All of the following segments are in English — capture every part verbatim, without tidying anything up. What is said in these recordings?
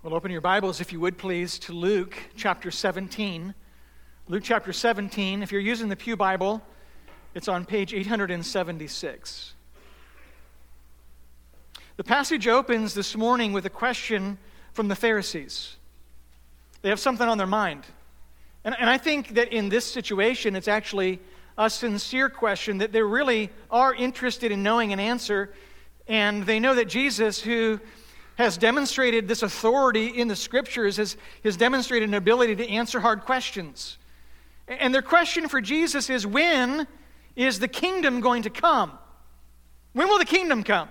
Well, open your Bibles, if you would please, to Luke chapter seventeen. Luke chapter seventeen, if you're using the Pew Bible, it's on page eight hundred seventy-six. The passage opens this morning with a question from the Pharisees. They have something on their mind. And, and I think that in this situation, it's actually a sincere question that they really are interested in knowing an answer. And they know that Jesus, who has demonstrated this authority in the Scriptures, has, has demonstrated an ability to answer hard questions. And their question for Jesus is, when is the kingdom going to come? When will the kingdom come?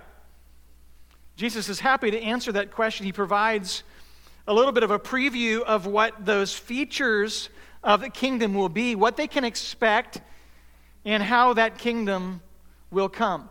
Jesus is happy to answer that question. He provides a little bit of a preview of what those features of the kingdom will be, what they can expect, and how that kingdom will come.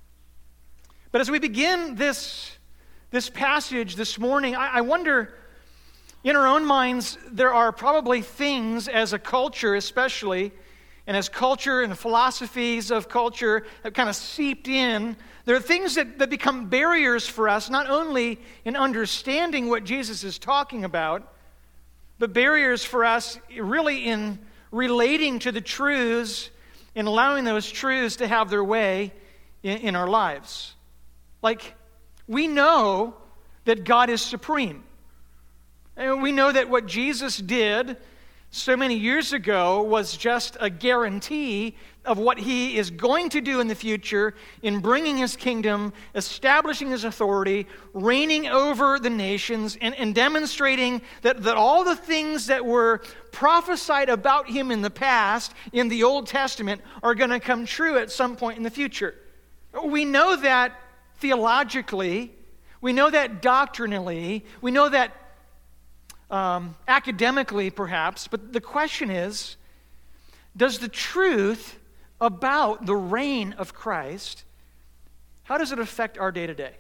But as we begin this This passage this morning, I, I wonder, in our own minds, there are probably things as a culture especially, and as culture and philosophies of culture have kind of seeped in, there are things that, that become barriers for us, not only in understanding what Jesus is talking about, but barriers for us really in relating to the truths and allowing those truths to have their way in, in our lives. Like, we know that God is supreme. And we know that what Jesus did so many years ago was just a guarantee of what he is going to do in the future in bringing his kingdom, establishing his authority, reigning over the nations, and, and demonstrating that, that all the things that were prophesied about him in the past, in the Old Testament, are going to come true at some point in the future. We know that theologically, we know that doctrinally, we know that um, academically perhaps, but the question is, does the truth about the reign of Christ, how does it affect our day-to-day?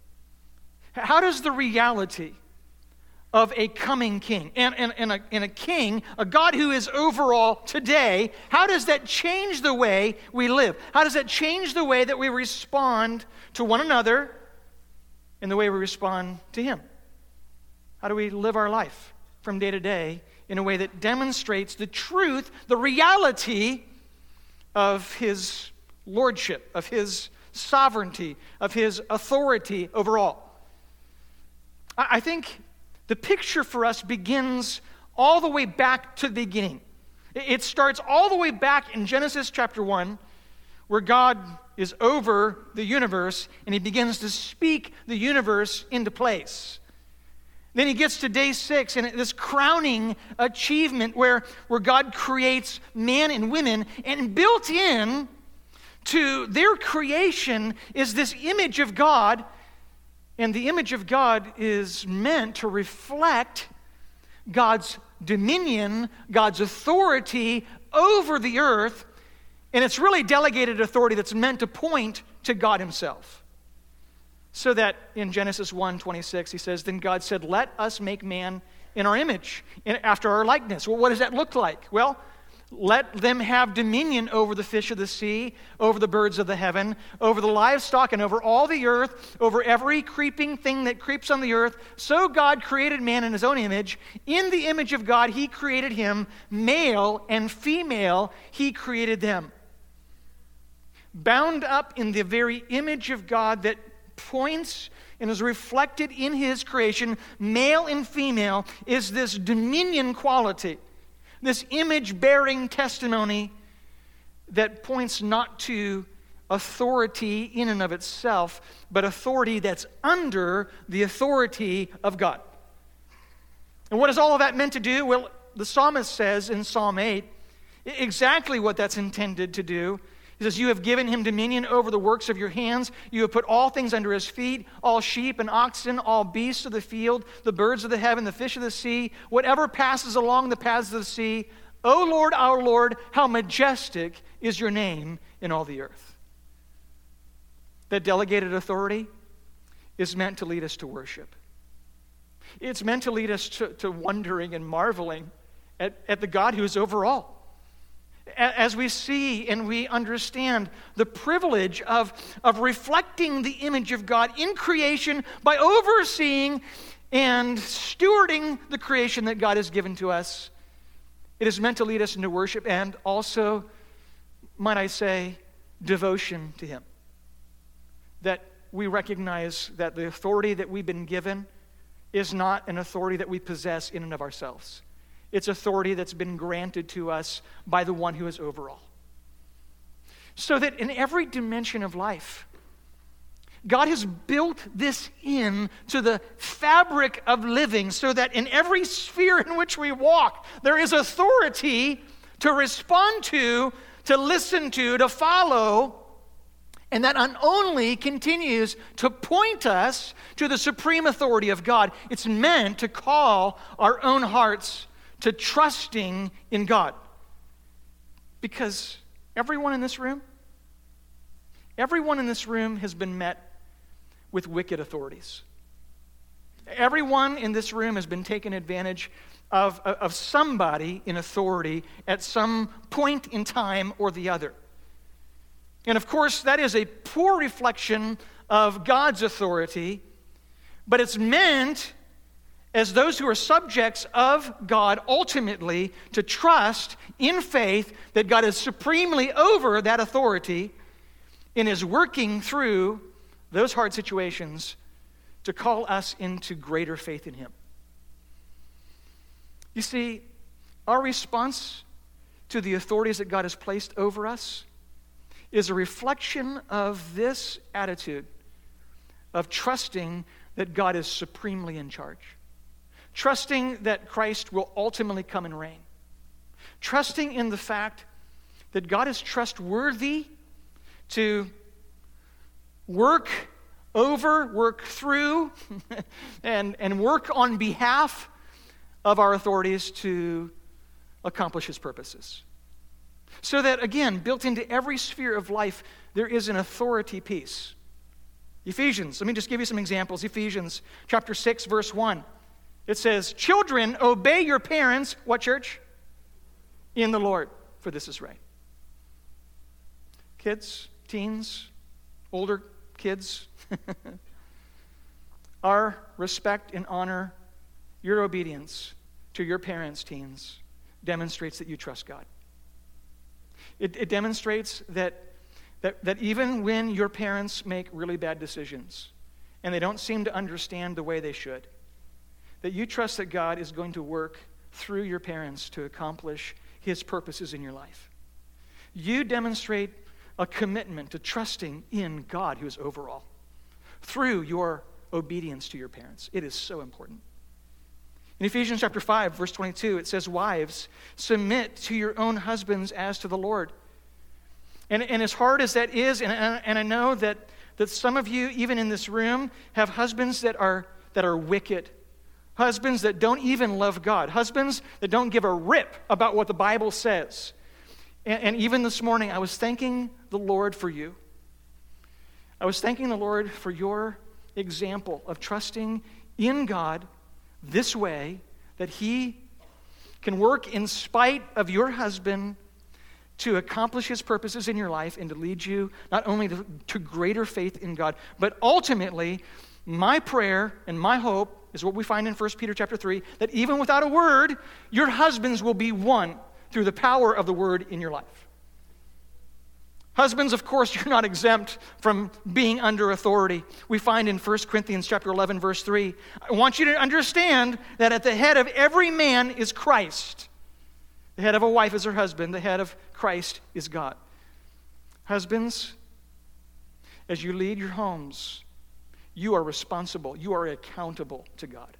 How does the reality of a coming king, and, and, and, a, and a king, a God who is over all today, how does that change the way we live? How does that change the way that we respond to one another and the way we respond to him? How do we live our life from day to day in a way that demonstrates the truth, the reality of his lordship, of his sovereignty, of his authority over all? I, I think the picture for us begins all the way back to the beginning. It starts all the way back in Genesis chapter one, where God is over the universe and he begins to speak the universe into place. Then he gets to day six and this crowning achievement where, where God creates man and women, and built in to their creation is this image of God. And the image of God is meant to reflect God's dominion, God's authority over the earth. And it's really delegated authority that's meant to point to God himself. So that in Genesis one twenty-six, he says, then God said, let us make man in our image, after our likeness. Well, what does that look like? Well, let them have dominion over the fish of the sea, over the birds of the heaven, over the livestock, and over all the earth, over every creeping thing that creeps on the earth. So God created man in his own image. In the image of God, he created him. Male and female, he created them. Bound up in the very image of God that points and is reflected in his creation, male and female, is this dominion quality. This image-bearing testimony that points not to authority in and of itself, but authority that's under the authority of God. And what is all of that meant to do? Well, the psalmist says in Psalm eight exactly what that's intended to do. He says, you have given him dominion over the works of your hands. You have put all things under his feet, all sheep and oxen, all beasts of the field, the birds of the heaven, the fish of the sea, whatever passes along the paths of the sea. O Lord, our Lord, how majestic is your name in all the earth. That delegated authority is meant to lead us to worship. It's meant to lead us to, to wondering and marveling at, at the God who is over all. As we see and we understand the privilege of, of reflecting the image of God in creation by overseeing and stewarding the creation that God has given to us. It is meant to lead us into worship and also, might I say, devotion to Him. That we recognize that the authority that we've been given is not an authority that we possess in and of ourselves. It's authority that's been granted to us by the one who is over all. So that in every dimension of life, God has built this in to the fabric of living so that in every sphere in which we walk, there is authority to respond to, to listen to, to follow, and that not only continues to point us to the supreme authority of God, it's meant to call our own hearts to trusting in God. Because everyone in this room, everyone in this room has been met with wicked authorities. Everyone in this room has been taken advantage of, of somebody in authority at some point in time or the other. And of course, that is a poor reflection of God's authority, but it's meant as those who are subjects of God ultimately to trust in faith that God is supremely over that authority and is working through those hard situations to call us into greater faith in Him. You see, our response to the authorities that God has placed over us is a reflection of this attitude of trusting that God is supremely in charge. Trusting that Christ will ultimately come and reign. Trusting in the fact that God is trustworthy to work over, work through, and, and work on behalf of our authorities to accomplish His purposes. So that, again, built into every sphere of life, there is an authority piece. Ephesians, let me just give you some examples. Ephesians chapter six, verse one. It says, "Children, obey your parents," what church? "In the Lord, for this is right." Kids, teens, older kids, our respect and honor, your obedience to your parents, teens, demonstrates that you trust God. It, it demonstrates that, that, that even when your parents make really bad decisions and they don't seem to understand the way they should, that you trust that God is going to work through your parents to accomplish His purposes in your life. You demonstrate a commitment to trusting in God who is over all through your obedience to your parents. It is so important. In Ephesians chapter five, verse twenty-two, it says, "Wives, submit to your own husbands as to the Lord." And, and as hard as that is, and, and I know that, that some of you, even in this room, have husbands that are, that are wicked. Husbands that don't even love God. Husbands that don't give a rip about what the Bible says. And, and even this morning, I was thanking the Lord for you. I was thanking the Lord for your example of trusting in God this way, that He can work in spite of your husband to accomplish His purposes in your life and to lead you not only to, to greater faith in God, but ultimately, my prayer and my hope is what we find in First Peter chapter three, that even without a word, your husbands will be won through the power of the word in your life. Husbands, of course, you're not exempt from being under authority. We find in First Corinthians chapter eleven, verse three, I want you to understand that at the head of every man is Christ. The head of a wife is her husband. The head of Christ is God. Husbands, as you lead your homes, you are responsible. You are accountable to God.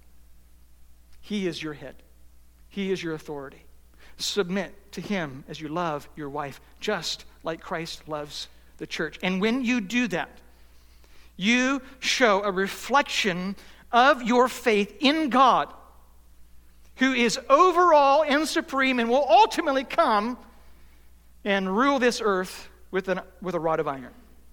He is your head. He is your authority. Submit to Him as you love your wife, just like Christ loves the church. And when you do that, you show a reflection of your faith in God, who is over all and supreme and will ultimately come and rule this earth with, an, with a rod of iron.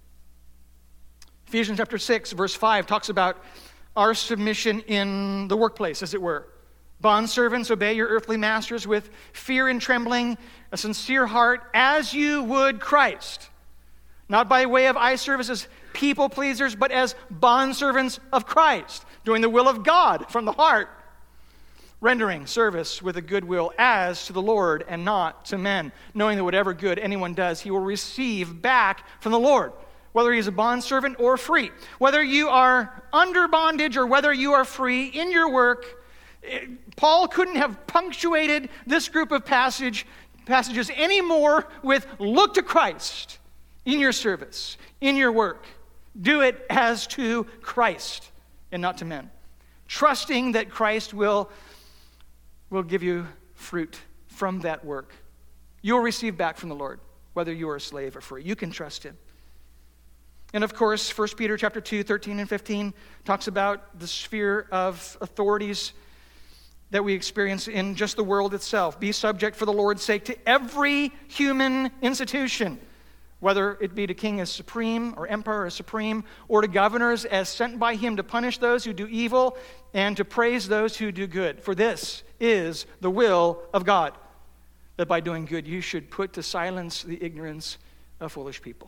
Ephesians chapter six, verse five talks about our submission in the workplace, as it were. Bondservants, obey your earthly masters with fear and trembling, a sincere heart, as you would Christ. Not by way of eye service as, people pleasers, but as bondservants of Christ, doing the will of God from the heart, rendering service with a good will as to the Lord and not to men, knowing that whatever good anyone does, he will receive back from the Lord, whether he is a bondservant or free. Whether you are under bondage or whether you are free in your work, Paul couldn't have punctuated this group of passage, passages anymore with look to Christ in your service, in your work. Do it as to Christ and not to men. Trusting that Christ will, will give you fruit from that work. You'll receive back from the Lord, whether you are a slave or free. You can trust him. And of course, First Peter chapter two, thirteen and fifteen talks about the sphere of authorities that we experience in just the world itself. Be subject for the Lord's sake to every human institution, whether it be to king as supreme or emperor as supreme, or to governors as sent by him to punish those who do evil and to praise those who do good. For this is the will of God, that by doing good you should put to silence the ignorance of foolish people.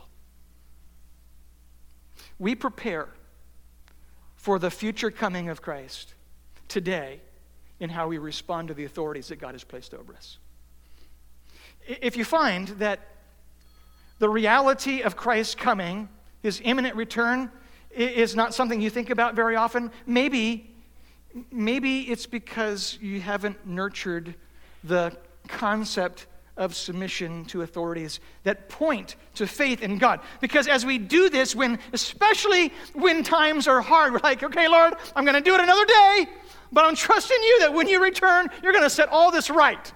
We prepare for the future coming of Christ today in how we respond to the authorities that God has placed over us. If you find that the reality of Christ's coming, his imminent return, is not something you think about very often, maybe, maybe it's because you haven't nurtured the concept of submission to authorities that point to faith in God. Because as we do this, when especially when times are hard, we're like, okay, Lord, I'm going to do it another day, but I'm trusting you that when you return, you're going to set all this right.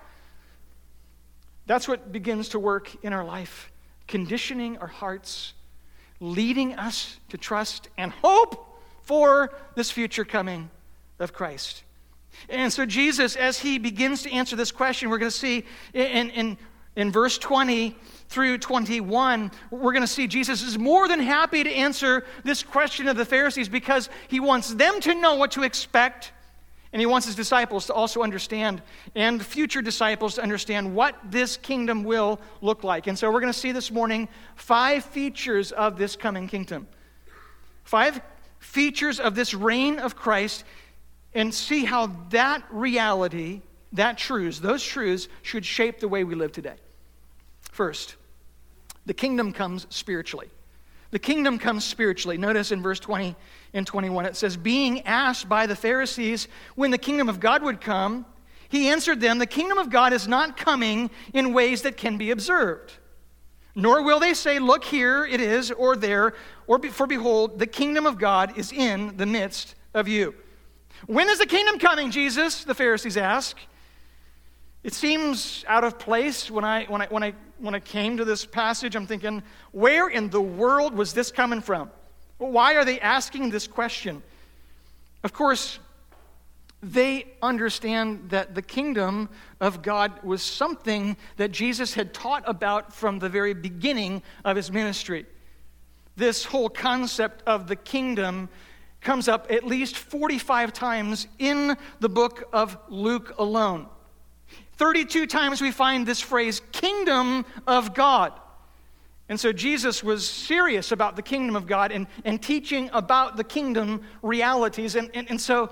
That's what begins to work in our life, conditioning our hearts, leading us to trust and hope for this future coming of Christ. And so Jesus, as he begins to answer this question, we're going to see in, in, in verse twenty through twenty-one, we're going to see Jesus is more than happy to answer this question of the Pharisees because he wants them to know what to expect, and he wants his disciples to also understand, and future disciples to understand what this kingdom will look like. And so we're going to see this morning five features of this coming kingdom. Five features of this reign of Christ, and see how that reality, that truths, those truths should shape the way we live today. First, the kingdom comes spiritually. The kingdom comes spiritually. Notice in verse twenty and twenty-one, it says, being asked by the Pharisees when the kingdom of God would come, he answered them, the kingdom of God is not coming in ways that can be observed. Nor will they say, look, here it is, or there, or be, for behold, the kingdom of God is in the midst of you. When is the kingdom coming, Jesus? The Pharisees ask. It seems out of place when I when I when I when I came to this passage. I'm thinking, where in the world was this coming from? Why are they asking this question? Of course, they understand that the kingdom of God was something that Jesus had taught about from the very beginning of his ministry. This whole concept of the kingdom comes up at least forty-five times in the book of Luke alone. thirty-two times we find this phrase, kingdom of God. And so Jesus was serious about the kingdom of God and, and teaching about the kingdom realities. And, and, and so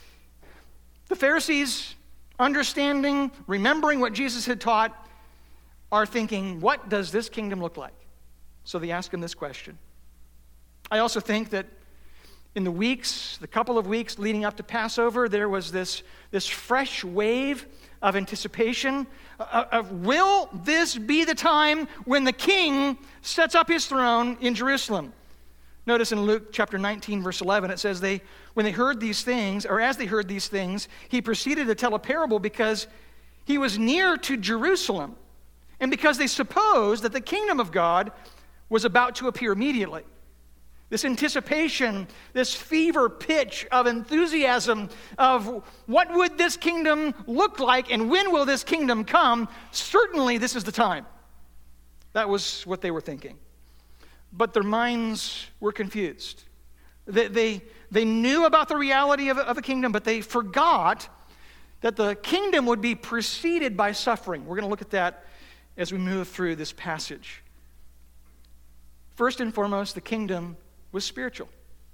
the Pharisees, understanding, remembering what Jesus had taught, are thinking, what does this kingdom look like? So they ask him this question. I also think that in the weeks, the couple of weeks leading up to Passover, there was this, this fresh wave of anticipation of, of, will this be the time when the king sets up his throne in Jerusalem? Notice in Luke chapter nineteen, verse eleven, it says, they when they heard these things, or as they heard these things, he proceeded to tell a parable because he was near to Jerusalem, and because they supposed that the kingdom of God was about to appear immediately. This anticipation, this fever pitch of enthusiasm of what would this kingdom look like and when will this kingdom come, certainly this is the time. That was what they were thinking. But their minds were confused. They, they, they knew about the reality of, of a kingdom, but they forgot that the kingdom would be preceded by suffering. We're going to look at that as we move through this passage. First and foremost, the kingdom was spiritual.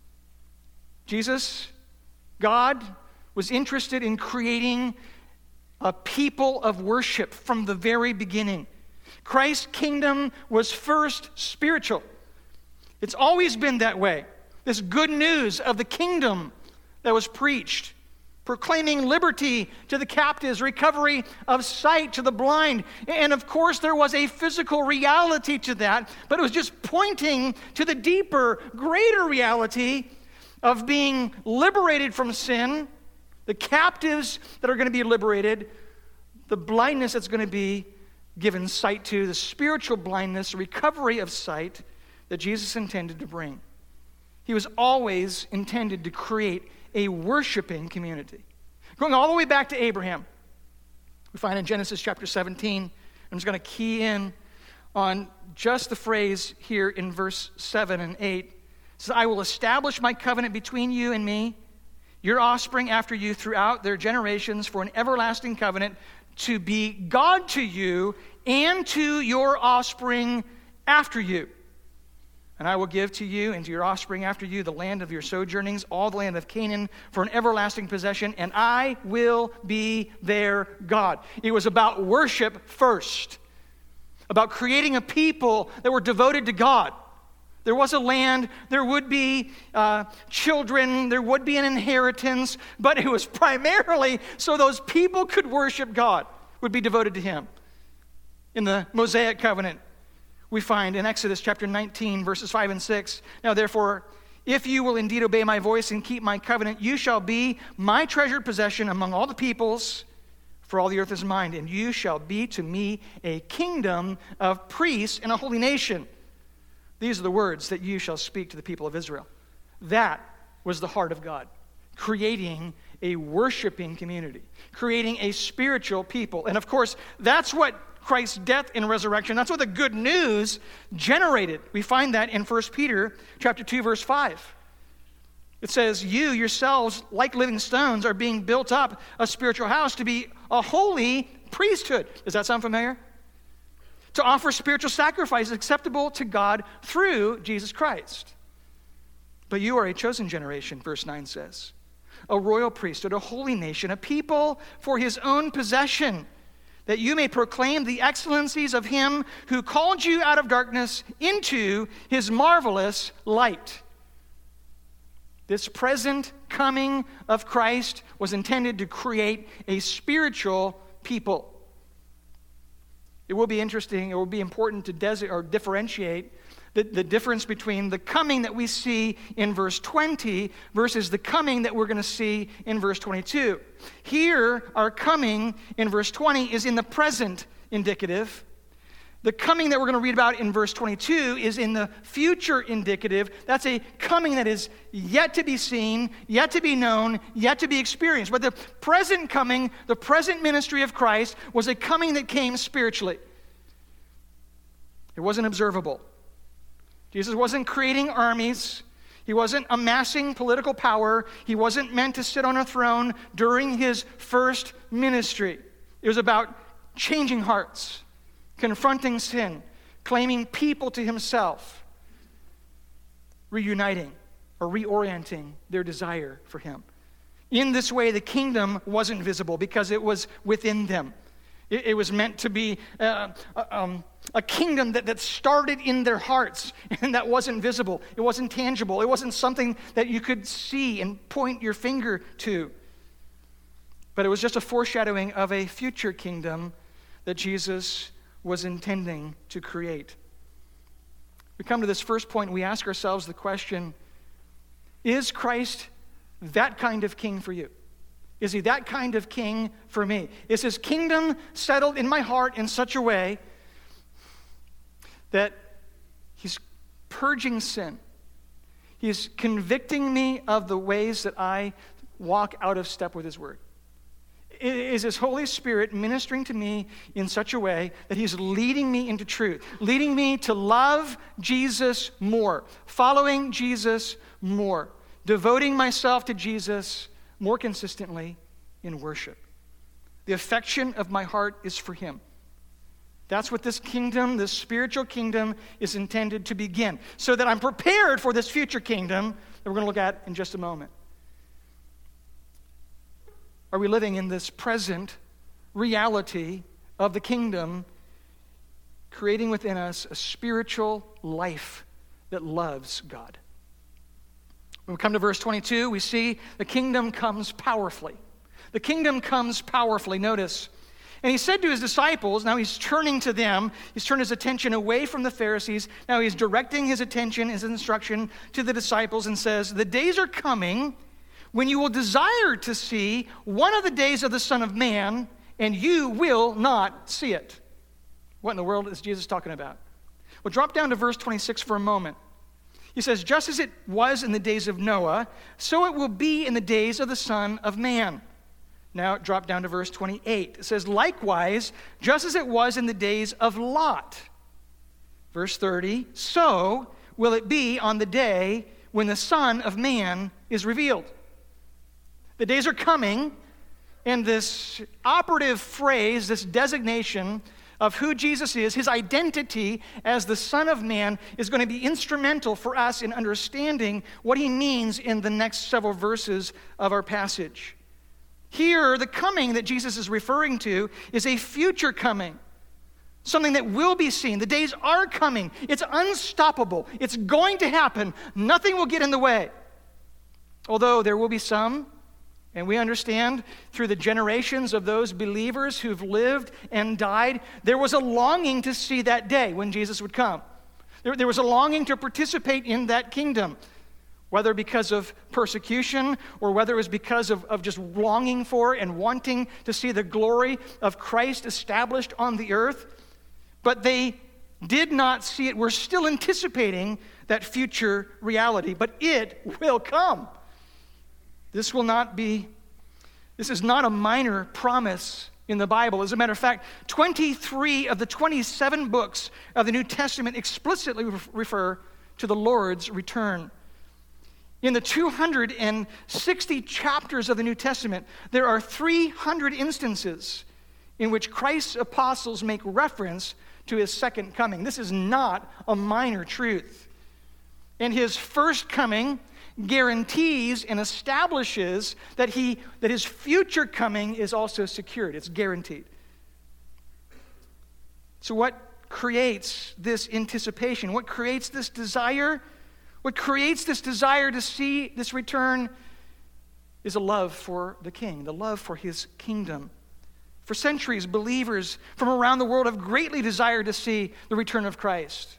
Jesus, God, was interested in creating a people of worship from the very beginning. Christ's kingdom was first spiritual. It's always been that way. This good news of the kingdom that was preached, proclaiming liberty to the captives, recovery of sight to the blind. And of course, there was a physical reality to that, but it was just pointing to the deeper, greater reality of being liberated from sin, the captives that are going to be liberated, the blindness that's going to be given sight to, the spiritual blindness, recovery of sight that Jesus intended to bring. He was always intended to create a worshiping community. Going all the way back to Abraham, we find in Genesis chapter seventeen, I'm just going to key in on just the phrase here in verse seven and eight. It says, I will establish my covenant between you and me, your offspring after you throughout their generations for an everlasting covenant to be God to you and to your offspring after you. And I will give to you and to your offspring after you the land of your sojournings, all the land of Canaan, for an everlasting possession, and I will be their God. It was about worship first, about creating a people that were devoted to God. There was a land, there would be uh, children, there would be an inheritance, but it was primarily so those people could worship God, would be devoted to Him. In the Mosaic covenant, we find in Exodus chapter nineteen, verses five and six, now therefore, if you will indeed obey my voice and keep my covenant, you shall be my treasured possession among all the peoples, for all the earth is mine, and you shall be to me a kingdom of priests and a holy nation. These are the words that you shall speak to the people of Israel. That was the heart of God, creating a worshiping community, creating a spiritual people. And of course, that's what Christ's death and resurrection, that's what the good news generated. We find that in First Peter chapter two, verse five. It says, you yourselves, like living stones, are being built up a spiritual house to be a holy priesthood. Does that sound familiar? To offer spiritual sacrifices acceptable to God through Jesus Christ. But you are a chosen generation, verse nine says, a royal priesthood, a holy nation, a people for his own possession, that you may proclaim the excellencies of him who called you out of darkness into his marvelous light. This present coming of Christ was intended to create a spiritual people. It will be interesting, it will be important to des- or differentiate the, the difference between the coming that we see in verse twenty versus the coming that we're going to see in verse twenty-two. Here, our coming in verse twenty is in the present indicative. The coming that we're going to read about in verse twenty-two is in the future indicative. That's a coming that is yet to be seen, yet to be known, yet to be experienced. But the present coming, the present ministry of Christ, was a coming that came spiritually. It wasn't observable. Jesus wasn't creating armies. He wasn't amassing political power. He wasn't meant to sit on a throne during his first ministry. It was about changing hearts, confronting sin, claiming people to himself, reuniting or reorienting their desire for him. In this way, the kingdom wasn't visible because it was within them. It, it was meant to be uh, um, a kingdom that, that started in their hearts, and that wasn't visible. It wasn't tangible. It wasn't something that you could see and point your finger to. But it was just a foreshadowing of a future kingdom that Jesus was intending to create. We come to this first point, we ask ourselves the question, is Christ that kind of king for you? Is he that kind of king for me? Is his kingdom settled in my heart in such a way that he's purging sin? He's convicting me of the ways that I walk out of step with his word. Is his Holy Spirit ministering to me in such a way that he's leading me into truth, leading me to love Jesus more, following Jesus more, devoting myself to Jesus more consistently in worship? The affection of my heart is for him. That's what this kingdom, this spiritual kingdom, is intended to begin. So that I'm prepared for this future kingdom that we're going to look at in just a moment. Are we living in this present reality of the kingdom, creating within us a spiritual life that loves God? When we come to verse twenty-two, we see the kingdom comes powerfully. The kingdom comes powerfully. Notice, and he said to his disciples, now he's turning to them, he's turned his attention away from the Pharisees, now he's directing his attention, his instruction to the disciples, and says, the days are coming when you will desire to see one of the days of the Son of Man, and you will not see it. What in the world is Jesus talking about? Well, drop down to verse twenty-six for a moment. He says, just as it was in the days of Noah, so it will be in the days of the Son of Man. Now drop down to verse twenty-eight. It says, likewise, just as it was in the days of Lot. Verse thirty, so will it be on the day when the Son of Man is revealed. The days are coming, and this operative phrase, this designation of who Jesus is, his identity as the Son of Man, is going to be instrumental for us in understanding what he means in the next several verses of our passage. Here, the coming that Jesus is referring to is a future coming, something that will be seen. The days are coming. It's unstoppable. It's going to happen. Nothing will get in the way. Although there will be some, and we understand through the generations of those believers who've lived and died, there was a longing to see that day when Jesus would come. There, there was a longing to participate in that kingdom, whether because of persecution or whether it was because of, of just longing for and wanting to see the glory of Christ established on the earth. But they did not see it. We're still anticipating that future reality, but it will come. This will not be, this is not a minor promise in the Bible. As a matter of fact, twenty-three of the twenty-seven books of the New Testament explicitly refer to the Lord's return. In the two hundred sixty chapters of the New Testament, there are three hundred instances in which Christ's apostles make reference to his second coming. This is not a minor truth. And his first coming guarantees and establishes that he that his future coming is also secured. It's guaranteed. So what creates this anticipation? What creates this desire? What creates this desire to see this return is a love for the King, the love for his kingdom. For centuries, believers from around the world have greatly desired to see the return of Christ.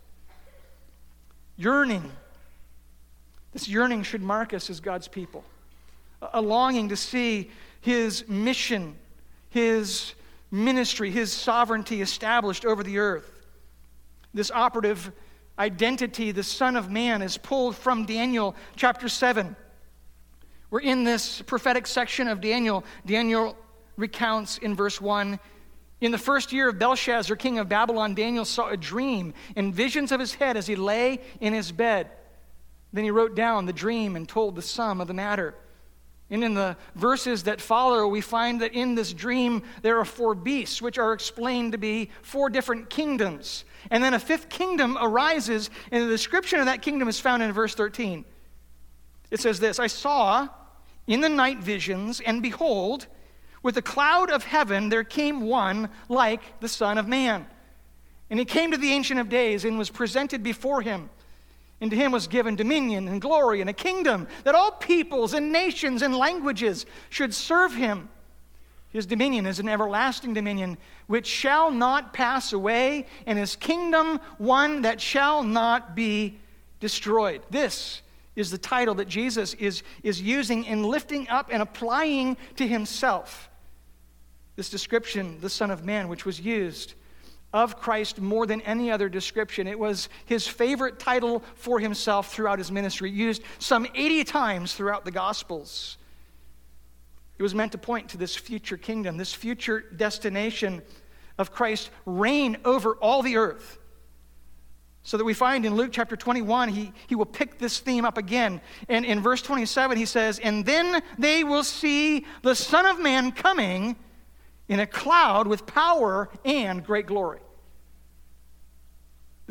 Yearning. This yearning should mark us as God's people. A longing to see his mission, his ministry, his sovereignty established over the earth. This operative identity, the Son of Man, is pulled from Daniel chapter seven. We're in this prophetic section of Daniel. Daniel recounts in verse one, in the first year of Belshazzar, king of Babylon, Daniel saw a dream and visions of his head as he lay in his bed. Then he wrote down the dream and told the sum of the matter. And in the verses that follow, we find that in this dream there are four beasts, which are explained to be four different kingdoms. And then a fifth kingdom arises, and the description of that kingdom is found in verse thirteen. It says this, I saw in the night visions, and behold, with a cloud of heaven there came one like the Son of Man. And he came to the Ancient of Days and was presented before him. And to him was given dominion and glory and a kingdom that all peoples and nations and languages should serve him. His dominion is an everlasting dominion which shall not pass away, and his kingdom one that shall not be destroyed. This is the title that Jesus is, is using in lifting up and applying to himself. This description, the Son of Man, which was used of Christ more than any other description. It was his favorite title for himself throughout his ministry, used some eighty times throughout the Gospels. It was meant to point to this future kingdom, this future destination of Christ's reign over all the earth. So that we find in Luke chapter twenty-one, he, he will pick this theme up again. And in verse twenty-seven, he says, and then they will see the Son of Man coming in a cloud with power and great glory.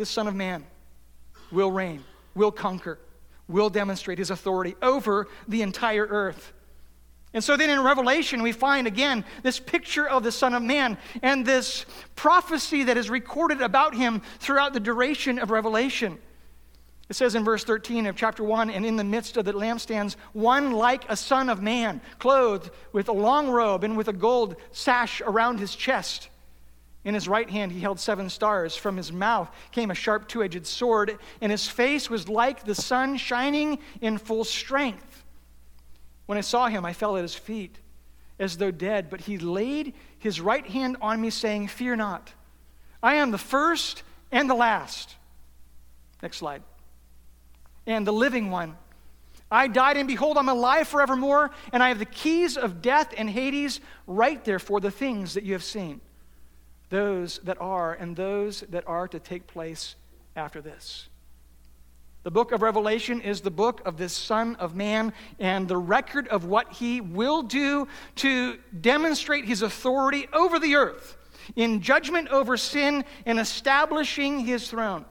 the Son of Man will reign, will conquer, will demonstrate his authority over the entire earth. And so then in Revelation, we find again this picture of the Son of Man and this prophecy that is recorded about him throughout the duration of Revelation. It says in verse thirteen of chapter one, and in the midst of the lampstands, one like a son of man, clothed with a long robe and with a gold sash around his chest. In his right hand he held seven stars. From his mouth came a sharp two-edged sword, and his face was like the sun shining in full strength. When I saw him, I fell at his feet as though dead, but he laid his right hand on me, saying, "Fear not. I am the first and the last." Next slide. "And the living one. I died, and behold, I'm alive forevermore, and I have the keys of death and Hades. Write therefore the things that you have seen, those that are, and those that are to take place after this." The book of Revelation is the book of this Son of Man and the record of what he will do to demonstrate his authority over the earth in judgment over sin and establishing his throne.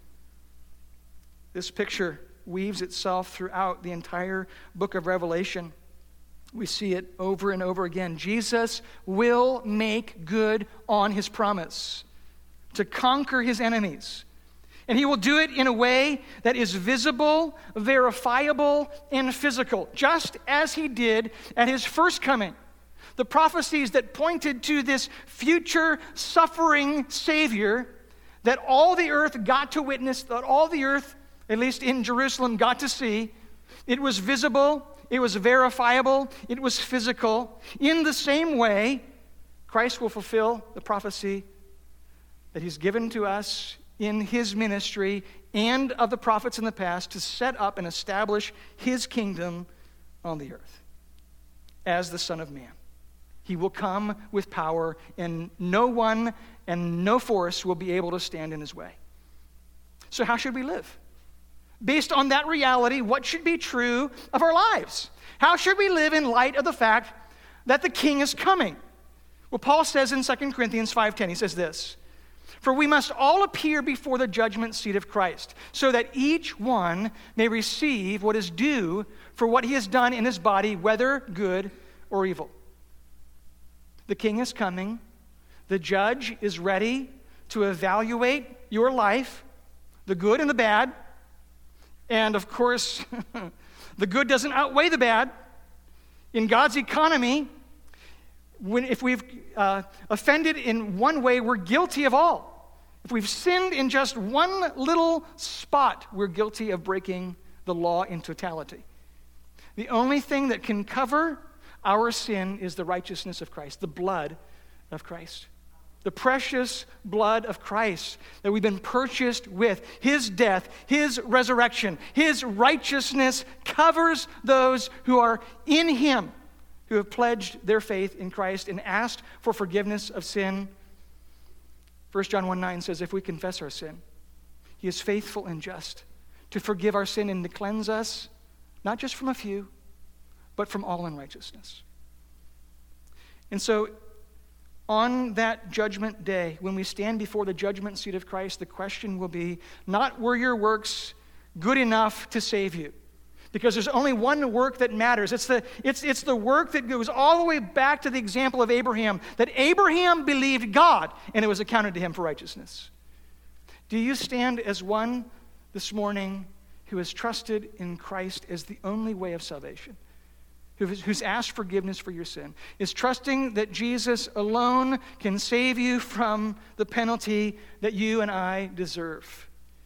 This picture weaves itself throughout the entire book of Revelation. We see it over and over again. Jesus will make good on his promise to conquer his enemies. And he will do it in a way that is visible, verifiable, and physical, just as he did at his first coming. The prophecies that pointed to this future suffering Savior that all the earth got to witness, that all the earth, at least in Jerusalem, got to see. It was visible, it was verifiable, it was physical. In the same way, Christ will fulfill the prophecy that he's given to us in his ministry and of the prophets in the past to set up and establish his kingdom on the earth as the Son of Man. He will come with power, and no one and no force will be able to stand in his way. So how should we live? Based on that reality, what should be true of our lives? How should we live in light of the fact that the King is coming? Well, Paul says in Second Corinthians five ten, he says this, "For we must all appear before the judgment seat of Christ, so that each one may receive what is due for what he has done in his body, whether good or evil." The King is coming. The judge is ready to evaluate your life, the good and the bad. And of course, the good doesn't outweigh the bad. In God's economy, when, if we've uh, offended in one way, we're guilty of all. If we've sinned in just one little spot, we're guilty of breaking the law in totality. The only thing that can cover our sin is the righteousness of Christ, the blood of Christ. The precious blood of Christ that we've been purchased with. His death, his resurrection, his righteousness covers those who are in him, who have pledged their faith in Christ and asked for forgiveness of sin. First John one nine says, if we confess our sin, he is faithful and just to forgive our sin and to cleanse us, not just from a few, but from all unrighteousness. And so, on that judgment day, when we stand before the judgment seat of Christ, the question will be, not were your works good enough to save you? Because there's only one work that matters. It's the, it's, it's the work that goes all the way back to the example of Abraham, that Abraham believed God, and it was accounted to him for righteousness. Do you stand as one this morning who has trusted in Christ as the only way of salvation? Who's asked forgiveness for your sin, is trusting that Jesus alone can save you from the penalty that you and I deserve.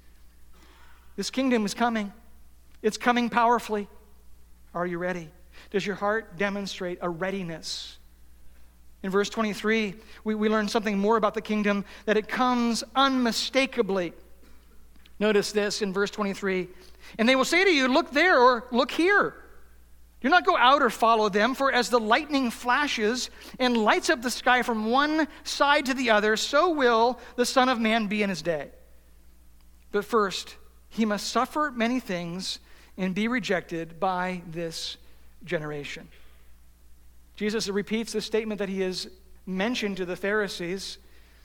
This kingdom is coming. It's coming powerfully. Are you ready? Does your heart demonstrate a readiness? In verse twenty-three, we, we learn something more about the kingdom, that it comes unmistakably. Notice this in verse twenty-three. And they will say to you, look there or look here. Do not go out or follow them, for as the lightning flashes and lights up the sky from one side to the other, so will the Son of Man be in his day. But first, he must suffer many things and be rejected by this generation. Jesus repeats the statement that he has mentioned to the Pharisees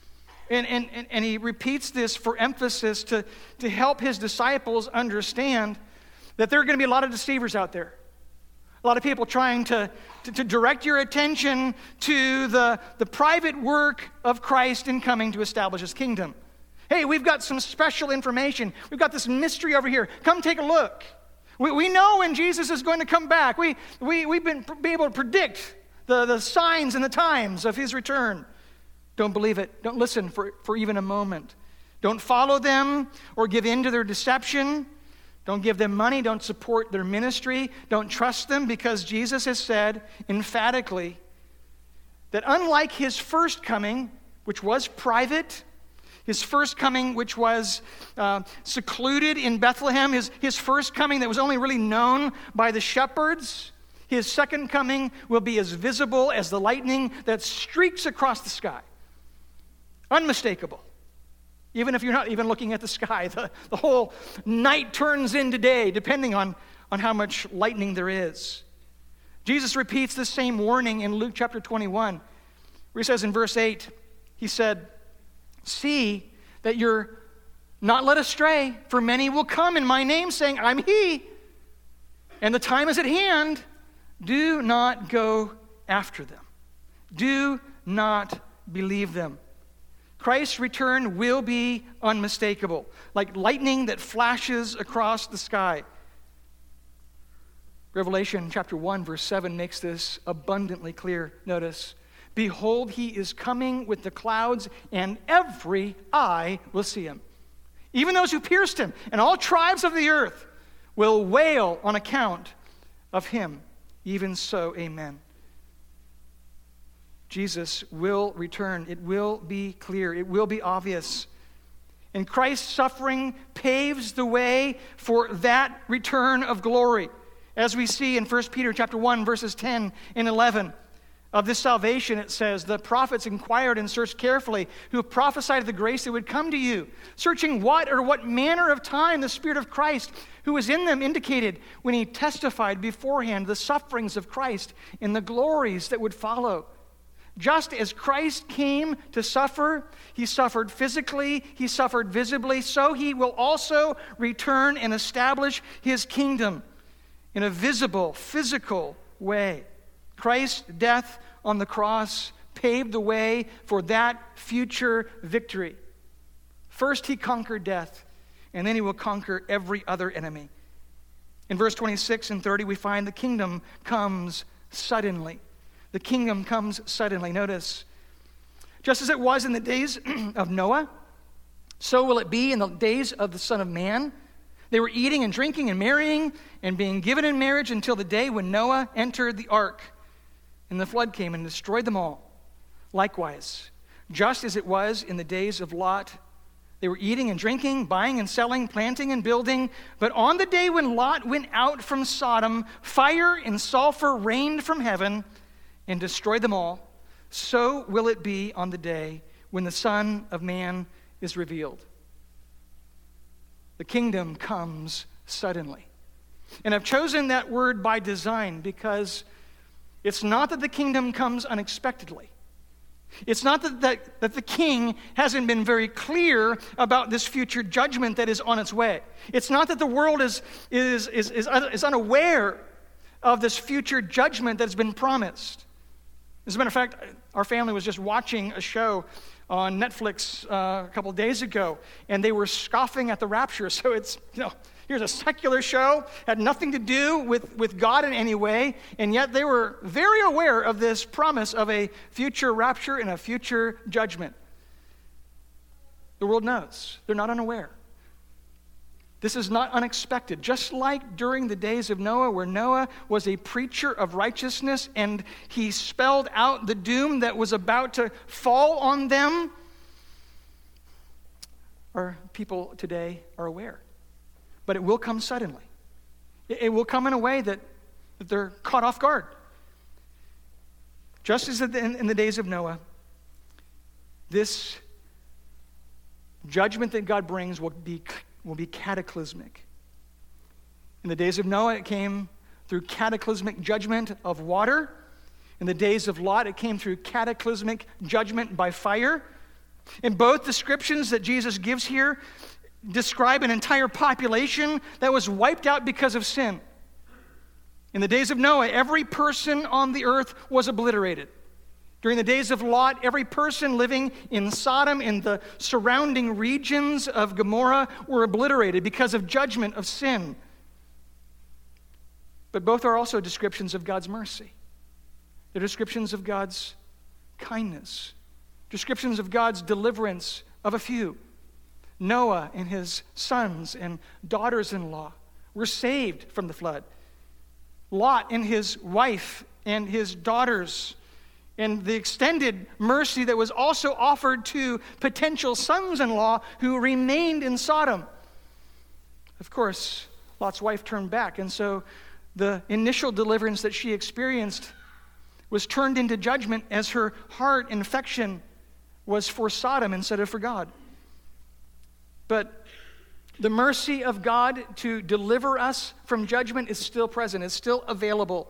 And, and, and, and he repeats this for emphasis to, to help his disciples understand that there are going to be a lot of deceivers out there. A lot of people trying to, to, to direct your attention to the, the private work of Christ in coming to establish his kingdom. Hey, we've got some special information. We've got this mystery over here. Come take a look. We, we know when Jesus is going to come back. We, we, we've been be able to predict the, the signs and the times of his return. Don't believe it. Don't listen for, for even a moment. Don't follow them or give in to their deception. Don't give them money. Don't support their ministry. Don't trust them, because Jesus has said emphatically that unlike his first coming, which was private, his first coming, which was uh, secluded in Bethlehem, his, his first coming that was only really known by the shepherds, his second coming will be as visible as the lightning that streaks across the sky. Unmistakable. Even if you're not even looking at the sky, the, the whole night turns into day, depending on, on how much lightning there is. Jesus repeats the same warning in Luke chapter twenty-one, where he says in verse eight, he said, "See that you're not led astray, for many will come in my name, saying, 'I'm he,' and the time is at hand. Do not go after them. Do not believe them." Christ's return will be unmistakable, like lightning that flashes across the sky. Revelation chapter one, verse seven makes this abundantly clear. Notice, "Behold, he is coming with the clouds, and every eye will see him. Even those who pierced him, and all tribes of the earth will wail on account of him. Even so, amen." Jesus will return. It will be clear. It will be obvious. And Christ's suffering paves the way for that return of glory. As we see in First Peter chapter one, verses ten and eleven. Of this salvation, it says, "The prophets inquired and searched carefully, who have prophesied of the grace that would come to you, searching what or what manner of time the Spirit of Christ who was in them indicated when he testified beforehand the sufferings of Christ and the glories that would follow. Just as Christ came to suffer, he suffered physically, he suffered visibly, so he will also return and establish his kingdom in a visible, physical way." Christ's death on the cross paved the way for that future victory. First, he conquered death, and then he will conquer every other enemy. In verse twenty-six and thirty, we find the kingdom comes suddenly. The kingdom comes suddenly. Notice, just as it was in the days of Noah, so will it be in the days of the Son of Man. They were eating and drinking and marrying and being given in marriage until the day when Noah entered the ark, and the flood came and destroyed them all. Likewise, just as it was in the days of Lot, they were eating and drinking, buying and selling, planting and building. But on the day when Lot went out from Sodom, fire and sulfur rained from heaven and destroyed them all. So will it be on the day when the Son of Man is revealed. The kingdom comes suddenly. And I've chosen that word by design because it's not that the kingdom comes unexpectedly. It's not that, that, that the king hasn't been very clear about this future judgment that is on its way. It's not that the world is, is, is, is, is unaware of this future judgment that has been promised. As a matter of fact, our family was just watching a show on Netflix uh, a couple of days ago, and they were scoffing at the rapture. So it's, you know, here's a secular show, had nothing to do with, with God in any way, and yet they were very aware of this promise of a future rapture and a future judgment. The world knows. They're not unaware. This is not unexpected. Just like during the days of Noah, where Noah was a preacher of righteousness and he spelled out the doom that was about to fall on them, our people today are aware. But it will come suddenly. It will come in a way that, that they're caught off guard. Just as in, in the days of Noah, this judgment that God brings will be will be cataclysmic. In the days of Noah, it came through cataclysmic judgment of water. In the days of Lot, it came through cataclysmic judgment by fire. In both descriptions that Jesus gives here, describe an entire population that was wiped out because of sin. In the days of Noah, every person on the earth was obliterated. During the days of Lot, every person living in Sodom and the surrounding regions of Gomorrah were obliterated because of judgment of sin. But both are also descriptions of God's mercy. They're descriptions of God's kindness, descriptions of God's deliverance of a few. Noah and his sons and daughters-in-law were saved from the flood. Lot and his wife and his daughters, and the extended mercy that was also offered to potential sons-in-law who remained in Sodom. Of course, Lot's wife turned back, and so the initial deliverance that she experienced was turned into judgment as her heart and affection was for Sodom instead of for God. But the mercy of God to deliver us from judgment is still present. It's still available.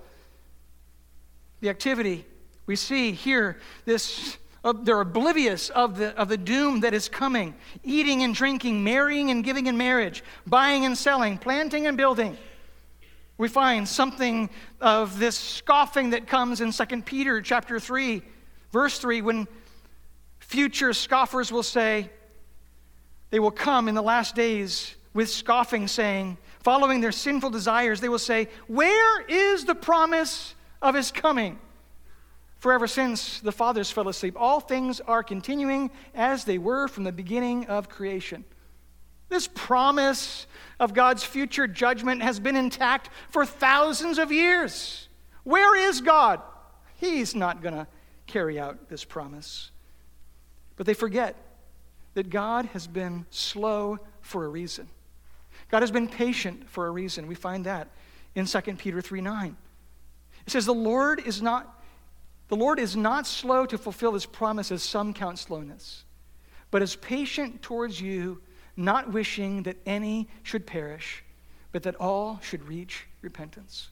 The activity we see here, this uh, they're oblivious of the of the doom that is coming. Eating and drinking, marrying and giving in marriage, buying and selling, planting and building. We find something of this scoffing that comes in Second Peter chapter three, verse three, when future scoffers will say, they will come in the last days with scoffing, saying, following their sinful desires, they will say, where is the promise of his coming? For ever since the fathers fell asleep, all things are continuing as they were from the beginning of creation. This promise of God's future judgment has been intact for thousands of years. Where is God? He's not going to carry out this promise. But they forget that God has been slow for a reason. God has been patient for a reason. We find that in Second Peter three nine. It says, the Lord is not, the Lord is not slow to fulfill his promise, as some count slowness, but is patient towards you, not wishing that any should perish, but that all should reach repentance.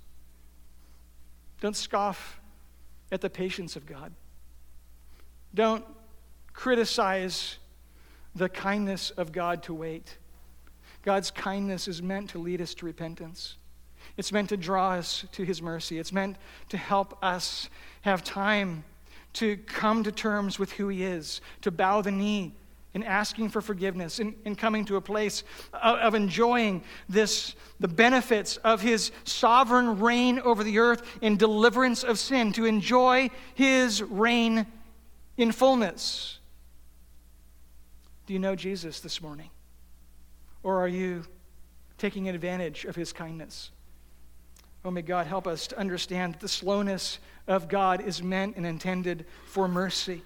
Don't scoff at the patience of God. Don't criticize the kindness of God to wait. God's kindness is meant to lead us to repentance. It's meant to draw us to his mercy. It's meant to help us have time to come to terms with who he is, to bow the knee in asking for forgiveness, in, in coming to a place of, of enjoying this, the benefits of his sovereign reign over the earth in deliverance of sin, to enjoy his reign in fullness. Do you know Jesus this morning? Or are you taking advantage of his kindness? Oh, may God help us to understand that the slowness of God is meant and intended for mercy.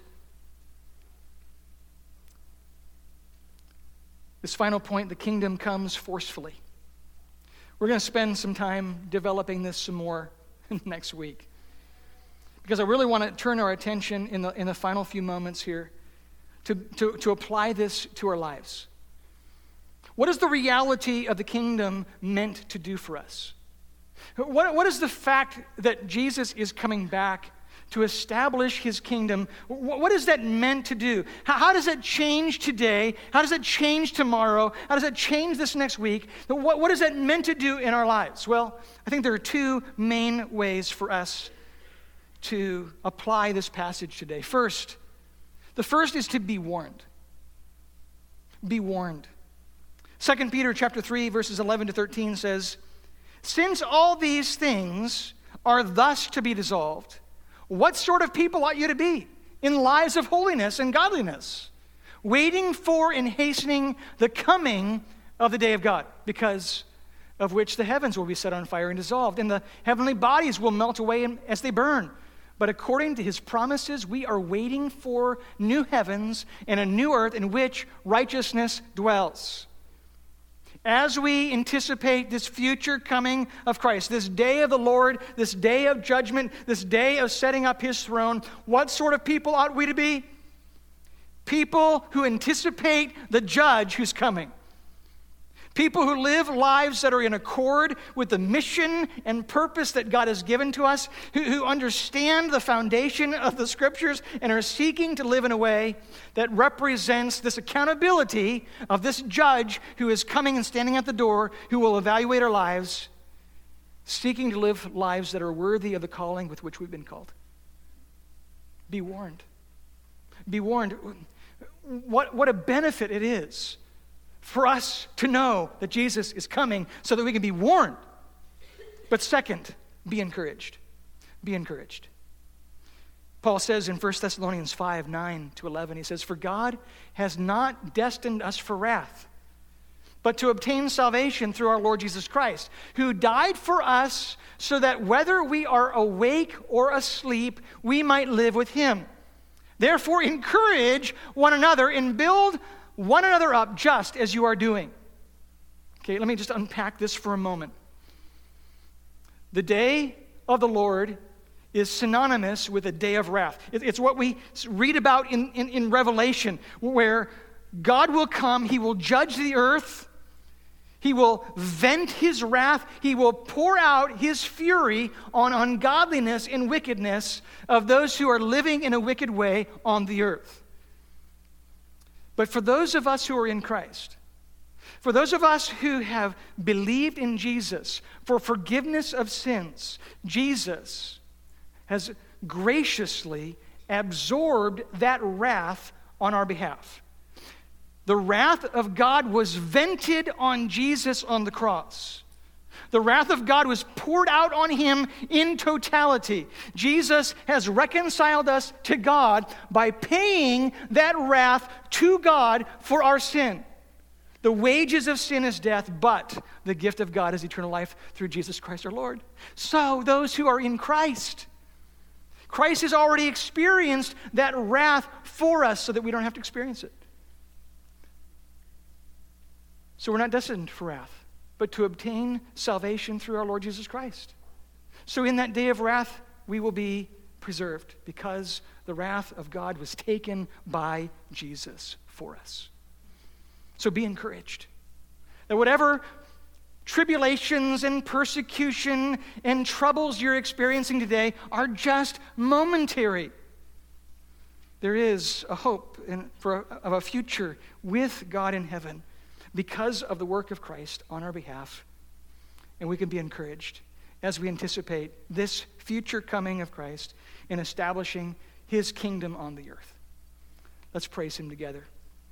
This final point, the kingdom comes forcefully. We're going to spend some time developing this some more next week, because I really want to turn our attention in the in the final few moments here to, to, to apply this to our lives. What is the reality of the kingdom meant to do for us? What, what is the fact that Jesus is coming back to establish his kingdom? What, what is that meant to do? How, how does that change today? How does that change tomorrow? How does that change this next week? What, what is that meant to do in our lives? Well, I think there are two main ways for us to apply this passage today. First, the first is to be warned. Be warned. Second Peter chapter three, verses eleven to thirteen says, since all these things are thus to be dissolved, what sort of people ought you to be in lives of holiness and godliness, waiting for and hastening the coming of the day of God, because of which the heavens will be set on fire and dissolved, and the heavenly bodies will melt away as they burn. But according to his promises, we are waiting for new heavens and a new earth in which righteousness dwells. As we anticipate this future coming of Christ, this day of the Lord, this day of judgment, this day of setting up his throne, what sort of people ought we to be? People who anticipate the judge who's coming. People who live lives that are in accord with the mission and purpose that God has given to us, who, who understand the foundation of the Scriptures and are seeking to live in a way that represents this accountability of this judge who is coming and standing at the door, who will evaluate our lives, seeking to live lives that are worthy of the calling with which we've been called. Be warned. Be warned. What, what a benefit it is for us to know that Jesus is coming so that we can be warned. But second, be encouraged. Be encouraged. Paul says in First Thessalonians five, nine to eleven, he says, "For God has not destined us for wrath, but to obtain salvation through our Lord Jesus Christ, who died for us so that whether we are awake or asleep, we might live with him. Therefore, encourage one another and build one another up just as you are doing." Okay, let me just unpack this for a moment. The day of the Lord is synonymous with a day of wrath. It's what we read about in, in, in Revelation, where God will come, he will judge the earth, he will vent his wrath, he will pour out his fury on ungodliness and wickedness of those who are living in a wicked way on the earth. But for those of us who are in Christ, for those of us who have believed in Jesus for forgiveness of sins, Jesus has graciously absorbed that wrath on our behalf. The wrath of God was vented on Jesus on the cross. The wrath of God was poured out on him in totality. Jesus has reconciled us to God by paying that wrath to God for our sin. The wages of sin is death, but the gift of God is eternal life through Jesus Christ our Lord. So those who are in Christ, Christ has already experienced that wrath for us so that we don't have to experience it. So we're not destined for wrath, but to obtain salvation through our Lord Jesus Christ. So in that day of wrath, we will be preserved because the wrath of God was taken by Jesus for us. So be encouraged that whatever tribulations and persecution and troubles you're experiencing today are just momentary. There is a hope in, for a, of a future with God in heaven, because of the work of Christ on our behalf. And we can be encouraged as we anticipate this future coming of Christ in establishing his kingdom on the earth. Let's praise him together.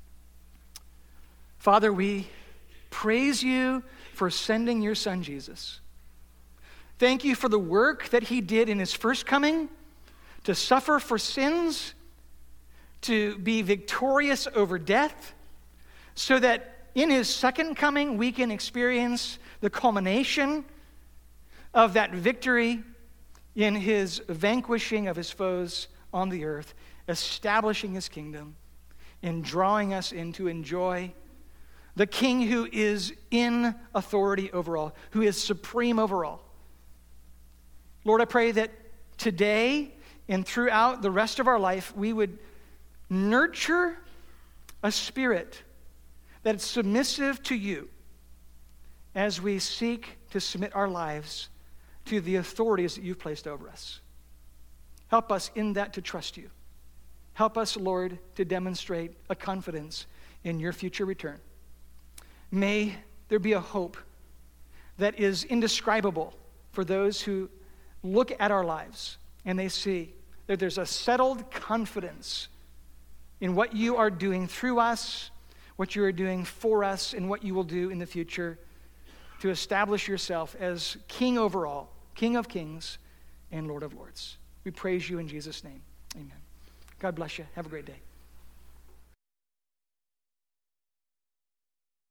Father, we praise you for sending your son Jesus. Thank you for the work that he did in his first coming, to suffer for sins, to be victorious over death, so that in his second coming, we can experience the culmination of that victory in his vanquishing of his foes on the earth, establishing his kingdom, and drawing us in to enjoy the King who is in authority over all, who is supreme over all. Lord, I pray that today and throughout the rest of our life, we would nurture a spirit that is submissive to you as we seek to submit our lives to the authorities that you've placed over us. Help us in that to trust you. Help us, Lord, to demonstrate a confidence in your future return. May there be a hope that is indescribable for those who look at our lives and they see that there's a settled confidence in what you are doing through us, what you are doing for us, and what you will do in the future to establish yourself as King over all, King of kings and Lord of lords. We praise you in Jesus' name. Amen. God bless you. Have a great day.